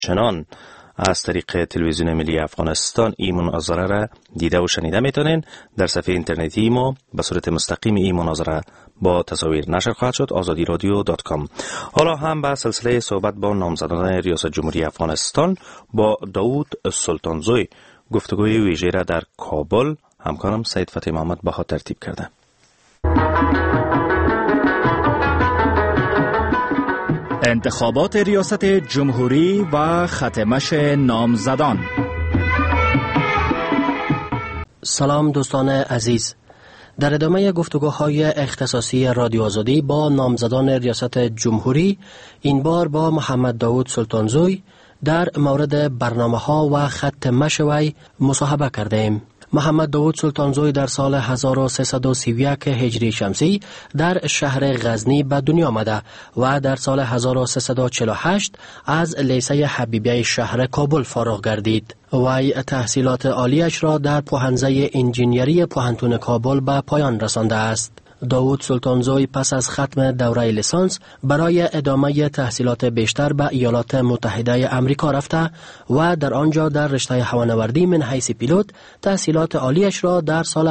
چنان از طریق تلویزیون ملی افغانستان این مناظره را دیده و شنیده میتونین. در صفحه اینترنتی ما به صورت مستقیم این مناظره با تصاویر نشر خواهد شد، azadiradio.com. حالا هم به سلسله صحبت با نامزدان ریاست جمهوری افغانستان با داوود سلطانزوی گفتگوی ویژه را در کابل همکارم سید فتحی محمد بها ترتیب کرده. انتخابات ریاست جمهوری و ختمش نامزدان. سلام دوستان عزیز، در ادامه گفتگوهای اختصاصی رادیو آزادی با نامزدان ریاست جمهوری، این بار با محمد داوود سلطانزوی در مورد برنامه‌ها و خط مشی مصاحبه کردیم. محمد داوود سلطانزوی در سال 1331 هجری شمسی در شهر غزنی به دنیا آمده و در سال 1348 از لیسه حبیبیه شهر کابل فارغ گردید. وی تحصیلات عالیش را در پوهنځی انجینیری پوهنتون کابل به پایان رسانده است. داوود سلطانزوی پس از ختم دوره لیسانس برای ادامه تحصیلات بیشتر به ایالات متحده آمریکا رفته و در آنجا در رشته هوانوردی من حیث پیلوت تحصیلات عالیش را در سال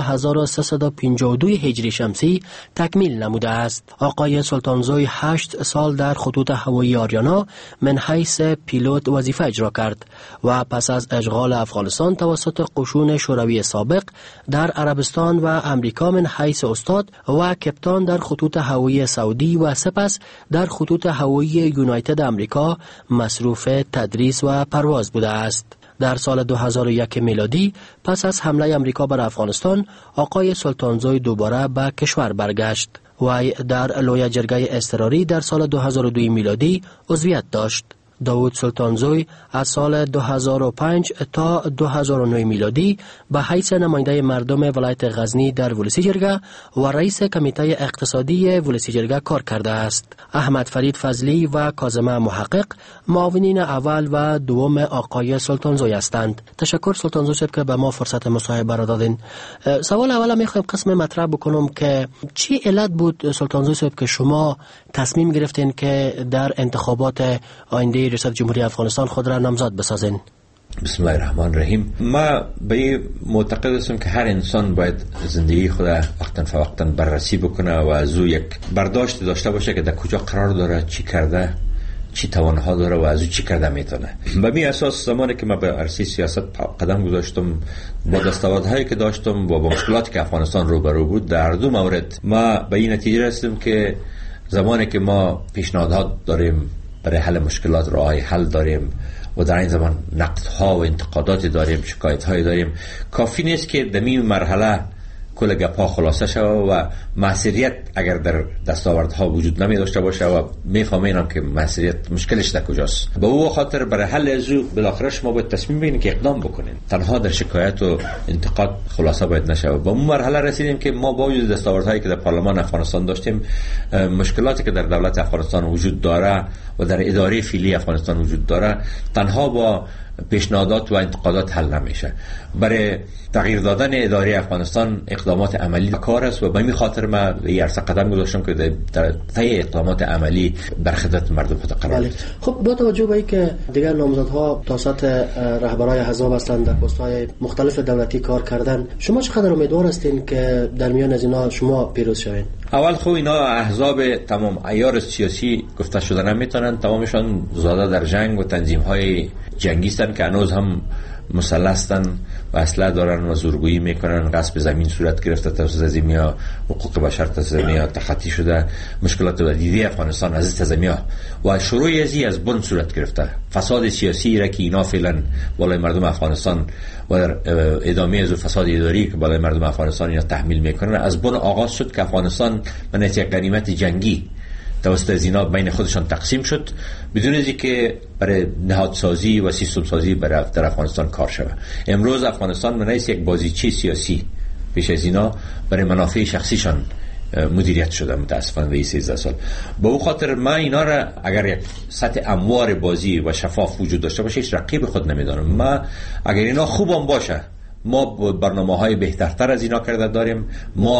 1352 هجری شمسی تکمیل نموده است. آقای سلطانزوی 8 سال در خطوط هوایی آریانا من حیث پیلوت وظیفه اجرا کرد و پس از اشغال افغانستان توسط قشون شوروی سابق در عربستان و آمریکا من حیث استاد و کپتان در خطوط هوایی سعودی و سپس در خطوط هوایی یونایتد آمریکا مصروف تدریس و پرواز بوده است. در سال 2001 میلادی پس از حمله آمریکا بر افغانستان آقای سلطانزوی دوباره به کشور برگشت. وی در لوی جرگه اضطراری در سال 2002 میلادی عضویت داشت. داوود سلطانزوی از سال 2005 تا 2009 میلادی به حیث نماینده مردم ولایت غزنی در ولسی جرگه و رئیس کمیته اقتصادی ولسی جرگه کار کرده است. احمد فرید فضلی و کاظمه محقق معاونین اول و دوم آقای سلطانزوی هستند. تشکر سلطانزوی صاحب که به ما فرصت مصاحبه را دادین. سوال اولا میخوایم قسم مطرح بکنم که چی علت بود سلطانزوی صاحب که شما تصمیم گرفتین که در انتخابات آینده ریاست جمهوری افغانستان خود را نامزد بسازین؟ بسم الله الرحمن الرحیم. ما به این معتقد هستم که هر انسان باید زندگی خود وقتا فوقتا بررسی بکنه و از او یک برداشت داشته باشه که در کجا قرار داره، چی کرده، چی توانها داره و از او چی کرده میتونه. به می اساس زمانی که ما به عرصه سیاست قدم گذاشتم، با دستاوردهایی که داشتم و با مشکلاتی که افغانستان روبرو بود، در دو مورد ما به این نتیجه رسیدم که زمانی که ما پیشنهادات داریم برای حل مشکلات، راه حل داریم و در این زمان نقدها و انتقادات داریم، شکایت‌های داریم، کافی نیست که در این مرحله کل گپا خلاصه شود و معصیت اگر در دستاوردها وجود نمی داشته باشه و میفهمیم که معصیت مشکلش در کجاست. به او خاطر برای حل از او بالاخره شما باید تصمیم بگیرید که اقدام بکنید. تنها در شکایت و انتقاد خلاصه باید نشه. به اون مرحله رسیدیم که ما با وجود دستاوردهایی که در پارلمان افغانستان داشتیم، مشکلاتی که در دولت افغانستان وجود داره و در اداره فعلی افغانستان وجود داره، تنها با پیشنهادات و انتقادات حل نمیشه. برای تغییر دادن اداره افغانستان اقدامات عملی کار است و به این خاطر ما به عرصه قدم گذاشتم که در طی اقدامات عملی بر خدمت مردم خود قرار بدیم. خب با توجه به اینکه دیگر نامزدها توسط رهبرای احزاب هستند در پست‌های مختلف دولتی کار کردن، شما چقدر امیدوار هستین که در میان از اینا شما پیروز شوین؟ اول خب اینا احزاب تمام عیار سیاسی گفته شده نمیتونن، تمامشان زاده در جنگ و تنظیم‌های جنگی هستند که هنوز هم مسلح هستند و اسلحه دارن و زورگویی میکنن. غصب زمین صورت گرفته، توسط زمین‌ها حقوق بشر زمین‌ها تخطی شده، مشکلات ودیده افغانستان از زمین‌ها و شروع از بن صورت گرفته. فساد سیاسی را که اینا فعلا بالای مردم افغانستان و در ادامه از فساد اداری که بالای مردم افغانستان اینا تحمیل میکنن، از بن آغاز شد که افغانستان من یک غنیمت جنگی توسط زینا بین خودشان تقسیم شد بدون از اینکه برای نهادسازی و سیستم سازی در افغانستان کار شود. امروز افغانستان منیس یک بازیچه سیاسی پیش از اینا برای منافع شخصیشان مدیریت شده متاسفانه به 13 سال. به او خاطر ما اینا را اگر یک سطح اموار بازی و شفاف وجود داشته باشه هیچ رقیب خود نمیدانم. ما اگر اینا خوبم باشه ما برنامه‌های بهترتر از اینا کرده داریم. ما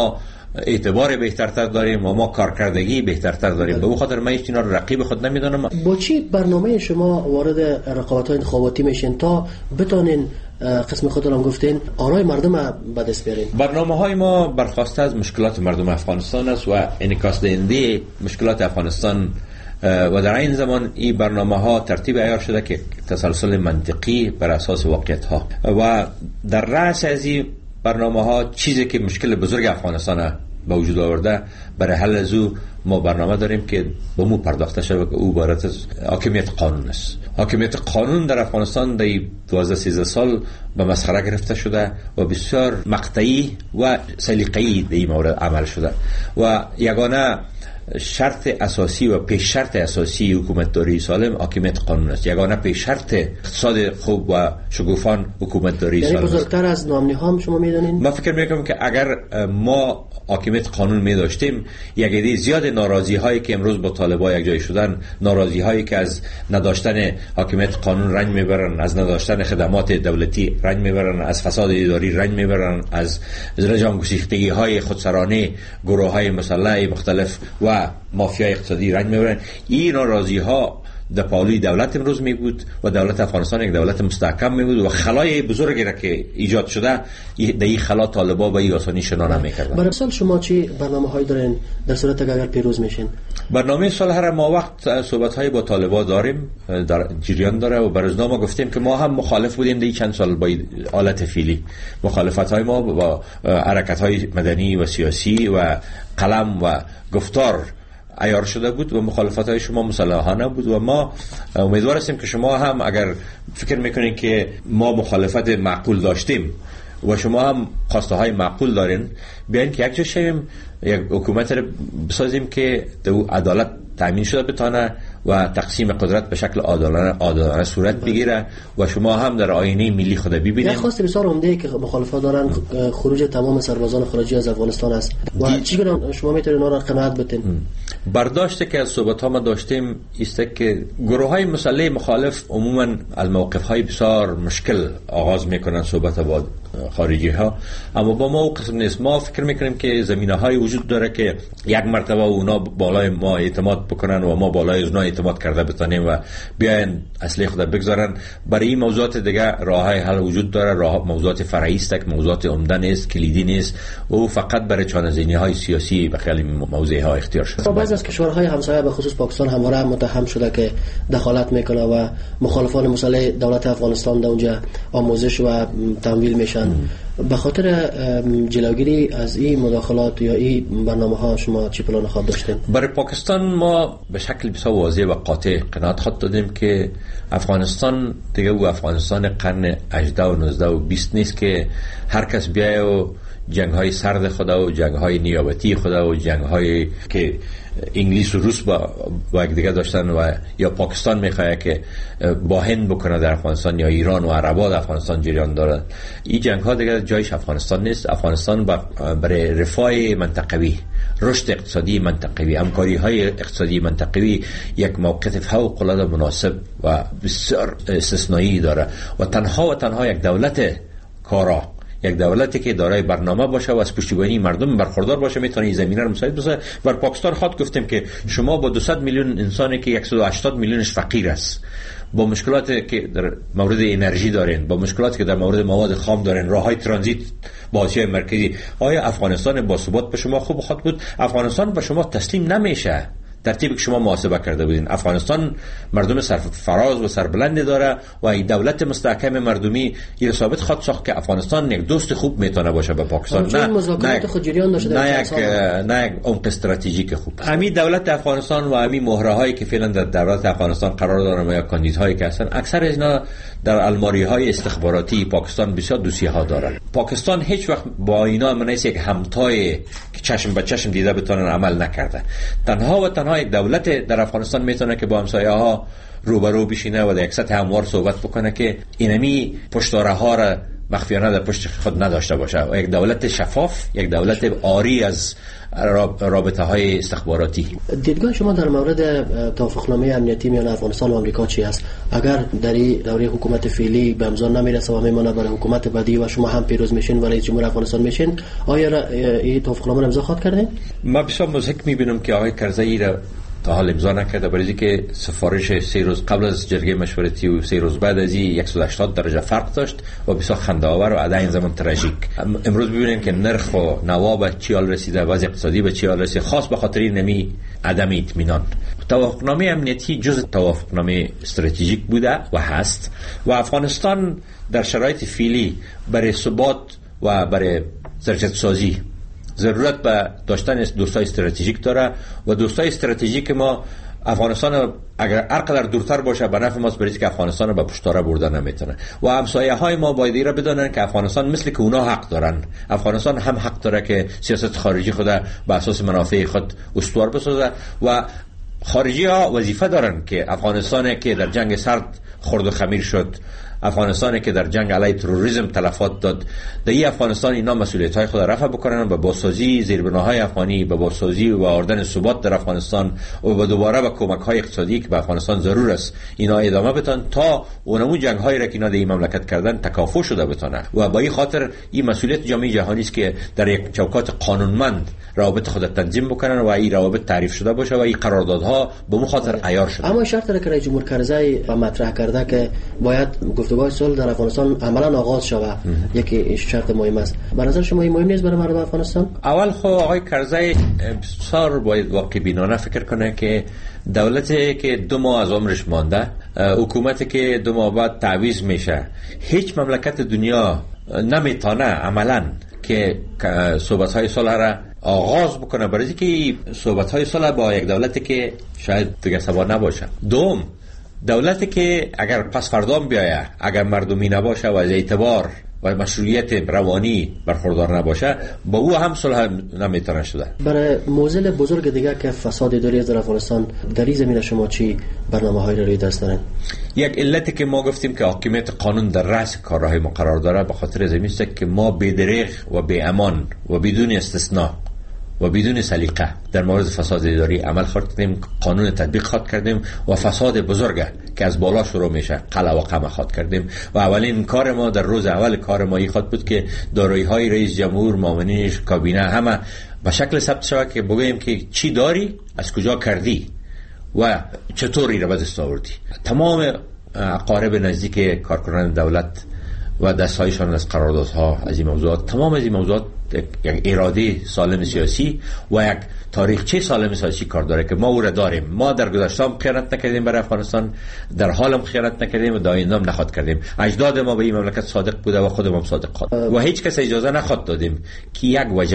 اعتبار بهترتر داریم و ما کارکردگی بهترتر داریم. به خاطر من اینا رو رقیب خود نمیدونم. با چی برنامه شما وارد رقابت‌های انتخاباتی میشین تا بتونین قسم خودتون هم گفتین آرای مردم به دست بیارین؟ برنامه‌های ما برخواسته از مشکلات مردم افغانستان است و انعکاس دهنده مشکلات افغانستان و در این زمان این برنامه‌ها ترتیب عیار شده که تسلسل منطقی بر اساس واقعیت‌ها و در رأس از این برنامه‌ها چیزی که مشکل بزرگ افغانستان به وجود آورده برای حل از او ما برنامه داریم که به مو پرداخته شده که او عبارت از حاکمیت قانون است. حاکمیت قانون در افغانستان در 12-13 سال به مسخره گرفته شده و بسیار مقطعی و سلیقه‌ای در این مورد عمل شده و یگانه شرط اساسی و پیش شرط اساسی حکومتداری سالم حاکمیت قانون است. یگانه پیش شرط اقتصاد خوب و شکوفان حکومتداری سالم است. یعنی بزرگتر از نامنی هم شما میدونین؟ من فکر میکنم که اگر ما حاکمیت قانون می داشتیم یک عده زیاد ناراضی هایی که امروز با طالبان یک جای شدن، ناراضی هایی که از نداشتن حاکمیت قانون رنج میبرن، از نداشتن خدمات دولتی رنج میبرن، از فساد اداری رنج میبرن، از رژیم گسیختگی های خودسرانه گروه های مسلح مختلف و مافیای اقتصادی رنج میبرن، این ناراضی ها در پالوی دولت امروز می بود و دولت افغانستان یک دولت مستحکم می بود و خلای بزرگی را که ایجاد شده در این خلا طالبا به این آسانی شنا نمی‌کردن. برای سال شما چی برنامه‌هایی دارین در صورت اگر پیروز میشین؟ برنامه سال هر ما وقت صحبت‌های با طالبا داریم، در جریان داره و بر ما گفتیم که ما هم مخالف بودیم در چند سال با حالت فعلی. مخالفت‌های ما با حرکت‌های مدنی و سیاسی و قلم و گفتار عیار شده بود و مخالفت‌های شما مسلحانه بود و ما امیدوار هستیم که شما هم اگر فکر میکنین که ما مخالفت معقول داشتیم و شما هم خواسته های معقول دارین، بیاین که یک جا شویم، یک حکومت رو بسازیم که عدالت تامین شده بتانه و تقسیم قدرت به شکل عادلانه صورت بگیره و شما هم در آینه ملی خود ببینید. خواست بسیار عمده که مخالفات دارن خروج تمام سربازان خارجی از افغانستان است و چیگونه شما میتونید اونا را قناعت بدین؟ برداشته که از صحبت ها ما داشتیم است که گروه های مسلح مخالف عموما از موقف های بسیار مشکل آغاز میکنن صحبت با خارجی ها، اما با ما قسم نیست. ما فکر میکنیم که زمینه های وجود داره که یک مرتبه اونا بالای ما اعتماد بکنن و ما بالای اونا اعتماد کرده بتانیم و بیاین اصلی خود بگذارن. برای این موضوعات دیگه راه های حل وجود داره، موضوعات فرعی است که موضوعات عمده نیست، کلیدی نیست و فقط برای چانه‌زنی های سیاسی به خیلی موضوع ها اختیار شده. بعضی از کشورهای همسایه به خصوص پاکستان همواره متهم شده که دخالت میکنه و مخالفان مسلح دولت افغانستان در اونجا آموزش و تمویل میشن. به خاطر جلوگیری از این مداخلات یا این برنامه‌ها شما چی پلان خواهد داشتین؟ برای پاکستان ما به شکل بسیار واضح و قاطع قناعت خود دادیم که افغانستان دیگه و افغانستان قرن 18 و 19 و 20 نیست که هر کس بیایه و جنگ‌های سرد خدا و جنگ‌های نیابتی خدا و جنگ‌های که انگلیس و روس با یک دیگه داشتن و یا پاکستان میخواه که با هند بکنه در افغانستان یا ایران و عربا در افغانستان جریان داره. این جنگ ها دیگه جایش افغانستان نیست. افغانستان برای رفاه منطقوی، رشد اقتصادی منطقوی، همکاری های اقتصادی منطقوی یک موقف فوق العاده مناسب و بسیار استثنایی داره و تنها یک دولت کارا، یک دولتی که دارای برنامه باشه و از پشتیبانی مردم برخوردار باشه میتونه این زمینه رو مساعد بشه. بر پاکستان خود گفتیم که شما با 200 میلیون انسانی که 180 میلیونش فقیر است، با مشکلاتی که در مورد انرژی دارین، با مشکلاتی که در مورد مواد خام دارین، راههای ترانزیت با آسیای مرکزی، آیا افغانستان با ثبات به شما خوب خود بود؟ افغانستان به شما تسلیم نمیشه. ترتیبی که شما محاسبه کرده بودین، افغانستان مردم سرفراز و سربلند داره و این دولت مستحکم مردمی این ثابت خواهد ساخت که افغانستان یک دوست خوب میتونه باشه به پاکستان. نه یک عمق استراتژیک خوب. همین دولت افغانستان و همین مهره هایی که فعلا در دولت افغانستان قرار دارن و یا کاندیدهایی که هستن، اکثر از اینا در الماری های استخباراتی پاکستان بسیار دوسیه ها دارن. پاکستان هیچ وقت با اینا منیس یک همتای که چشم به چشم دیده بتونن عمل نکرده. تنها یک دولت در افغانستان میتونه که با همسایه ها روبرو بشینه و در یک سطح هموار صحبت بکنه که اینمی پشتواره ها را مخفیانه در پشت خود نداشته باشه و یک دولت شفاف، یک دولت عاری از رابطه های استخباراتی. دیدگاه شما در مورد توافقنامه امنیتی میان افغانستان و آمریکا چی است؟ اگر در دوره حکومت فعلی به امضا نمیرسه و میمونه برای حکومت بعدی و شما هم پیروز میشین و رئیس جمهور افغانستان میشین، آیا این توافقنامه امضا خواهد کردین؟ ما بسیار مضحک میبینم که آقای کرزی را تا حال امضا نکرده، برای اینکه سفارش 3 روز قبل از جرگه مشورتی و 3 روز بعد از این 180 درجه فرق داشت و بسیار خنده‌آور و عدای این زمان تراژیک. امروز ببینیم که نرخ و نوا به چی حال رسیده، وضع اقتصادی به چی حال رسیده، خاص به خاطر نمی عدم اطمینان. توافقنامه امنیتی جز توافقنامه استراتژیک بوده و هست و افغانستان در شرایط فعلی برای ثبات و برای ظرفیت سازی ضرورت به داشتن دوستای استراتژیک داره و دوستای استراتژیک ما افغانستان اگر هر قدر دورتر باشه به نفع ماست، برای که افغانستان رو به پشتاره بردن نمیتونه و همسایه های ما باید این را بدونن که افغانستان مثل که اونا حق دارن، افغانستان هم حق داره که سیاست خارجی خود به اساس منافع خود استوار بسازه و خارجی ها وظیفه دارن که افغانستان که در جنگ سرد خرد و خمیر شد، افغانستانی که در جنگ علیه تروریسم تلفات داد، در این افغانستان اینا مسئولیت‌های خود رفع بکنن و بازسازی زیربناهای افغانی، به بازسازی و آوردن ثبات در افغانستان و دوباره به کمک‌های اقتصادی که به افغانستان ضرور است اینا ادامه بدن تا اونمو جنگ‌هایی را که اینا در این مملکت کردن تکافؤ شده بتونه و با این خاطر این مسئولیت جامعه جهانی است که در یک چوکات قانونمند روابط خود تنظیم بکنن و این روابط تعریف شده باشه و این قراردادها به مو خاطر عیار شده. اما شرط را که رئیس جمهور کرزی مطرح کرده که باید گفتگوهای صلح در افغانستان عملا آغاز شود، یکی شرط مهم است. به نظر شما این مهم نیست برای مردم افغانستان؟ اول خو آقای کرزی بسیار باید واقع بینانه فکر کنه که دولتی که 2 ماه از عمرش مانده، حکومتی که 2 ماه بعد تعویض میشه، هیچ مملکت دنیا نمیتونه عملا که صحبت‌های صلح را آغاز بکنه، برای اینکه صحبت‌های صلح با یک دولتی که شاید دیگه سوا نباشه. دوم، دولتی که اگر پس فردام بیایه، اگر مردمی نباشه و از اعتبار و مشروعیت روانی برخوردار نباشه، با او هم صلح نمیتونه شده. برای موزل بزرگ دیگه که فساد اداری در افغانستان، در این زمینه شما چی برنامه‌هایی رو روی دست دارین؟ یک علتی که ما گفتیم که حاکمیت قانون در رأس کارهای ما قرار داره به خاطر از این است که ما بی‌دریغ و بی‌امان و بدون استثناء و بدون سلیقه در مورد فساد اداری عمل کردیم، قانون تطبیق خواد کردیم و فساد بزرگه که از بالا شروع میشه قلع و قمع خواد کردیم و اولین کار ما در روز اول کار ما این خواد بود که دارایی‌های رئیس جمهور، معاونینش، کابینه همه به شکل ثبت شود که بگوییم که چی داری، از کجا کردی و چطوری را به دست آوردی. تمام اقارب نزدیک کارکنان دولت و دستایشان از قراردادها، از این موضوعات، تمام از این موضوعات یک اراده سالم سیاسی و یک تاریخچه سالم سیاسی کار داره که ما او را داریم. ما در گذشته هم خیانت نکردیم برای افغانستان، در حال هم خیانت نکردیم و در آینده هم نخواد کردیم. اجداد ما به این مملکت صادق بوده و خودمون هم صادق خود و هیچ کس اجازه نخواد دادیم که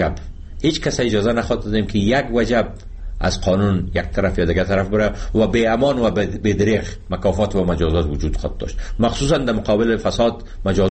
یک وجب از قانون یک طرف یا دیگر طرف بره و به امان و به دریغ مکافات و مجازات وجود خود داشت، مخصوصا در مقابل فساد